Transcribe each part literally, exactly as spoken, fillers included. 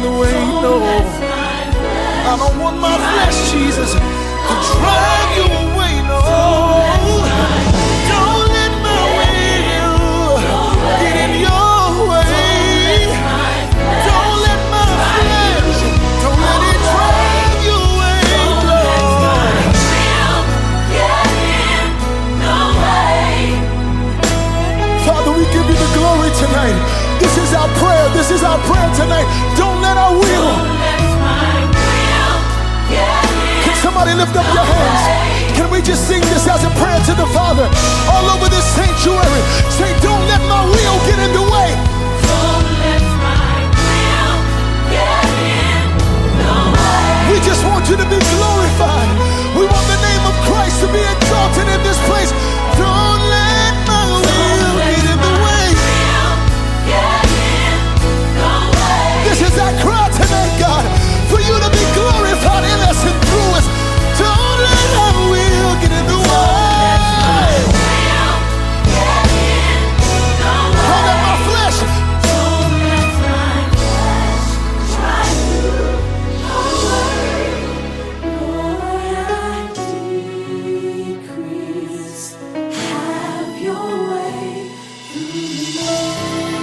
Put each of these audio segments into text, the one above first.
the way, no. I don't want my flesh, Jesus, to drag you away, no. Don't let my will get in your way. Don't let my flesh, don't let it drag you away, Lord. Father, we give you the glory tonight. This is our prayer. This is our prayer tonight. Don't let our will. Can somebody lift up your hands? Can we just sing this as a prayer to the Father all over this sanctuary? Say, don't let my will get in the way. Don't let my will get in the way. We just want you to be glorified. We want the name of Christ to be exalted in this place. Don't let my will get in the way. This is our cry tonight, God, for you to be glorified in us and through us. Don't let our will get in the way. Don't let my flesh. Don't let my flesh try to Lord, I decrease. Have your way through me.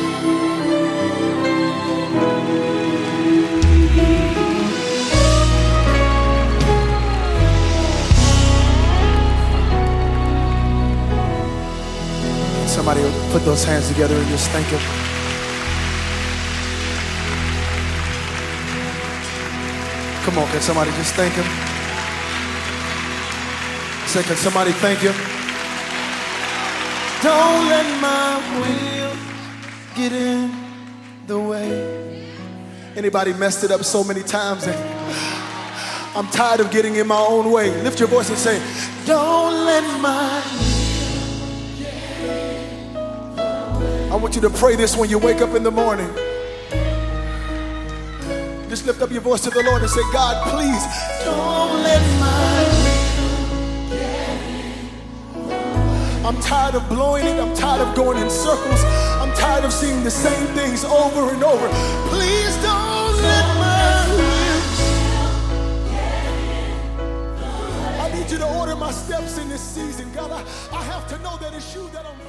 Somebody put those hands together and just thank him. Come on, can somebody just thank him? Say, can somebody thank him? Don't let my will get in the way. Anybody messed it up so many times and I'm tired of getting in my own way? Lift your voice and say, don't let my. I want you to pray this when you wake up in the morning. Just lift up your voice to the Lord and say, God, please, don't let my will. I'm tired of blowing it. I'm tired of going in circles. I'm tired of seeing the same things over and over. Please don't let my will. I need you to order my steps in this season. God, I, I have to know that it's you that I'm